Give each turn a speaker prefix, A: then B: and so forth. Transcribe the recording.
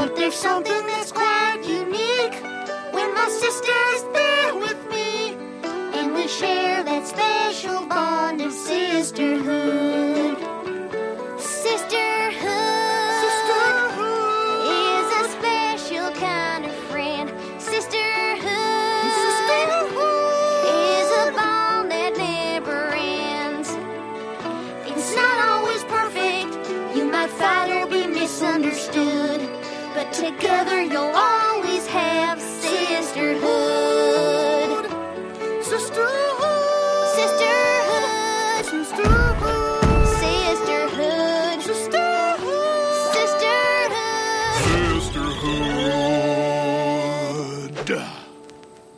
A: But there's something that's quite unique when my sister's there with me, and we share that special bond of sisterhood. Sisterhood is a special kind of friend. Sisterhood is a bond that never ends. It's not always perfect. You might fight or be misunderstood, but together you'll always have sisterhood. Sisterhood. Sisterhood. Sisterhood. Sisterhood. Sisterhood.
B: Sisterhood.